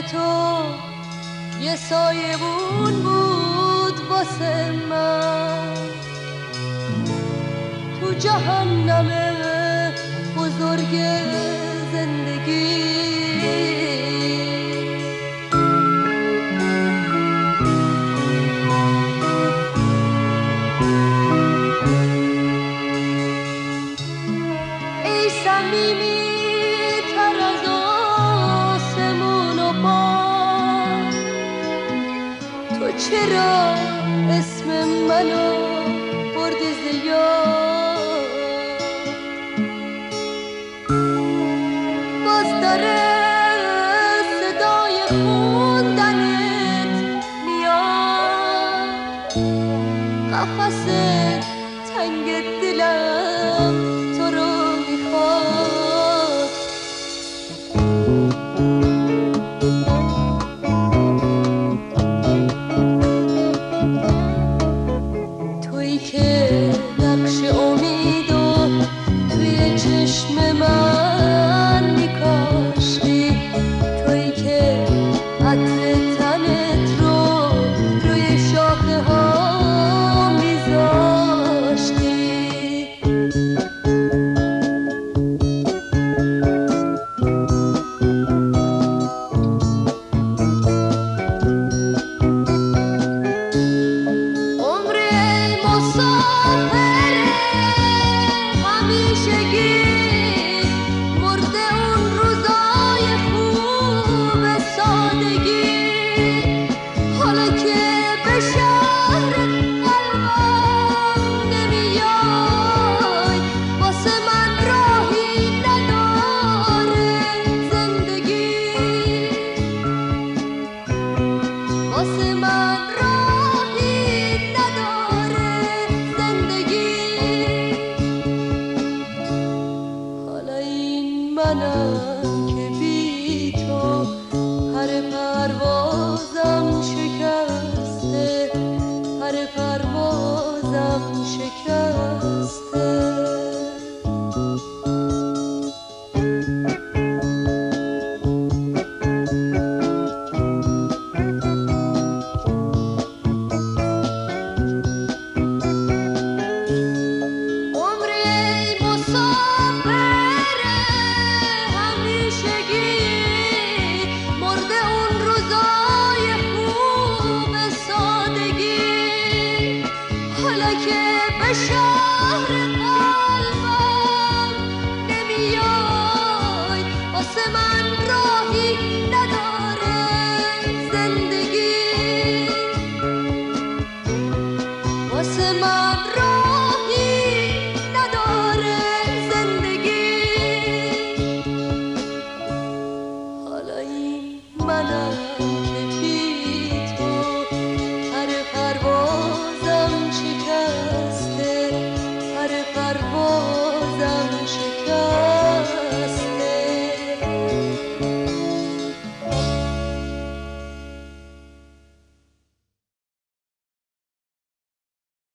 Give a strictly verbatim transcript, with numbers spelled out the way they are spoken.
تو یه سایبون بود واسه من تو جهنم بزرگ زندگی. ای صمیمی تر از آسمون و باد، تو چرا اسم منو بردی ز یاد؟ باز داره صدای خوندنت میاد، قفس تنگ دلم تو رو میخواد. تویی که نقش امیدو توی چشم من میکاشتی، تویی که عطر تنت رو روی شاخه ها میذاشتی. منم که بی تو پر پروازم شکسته، پر پروازم شکسته. منم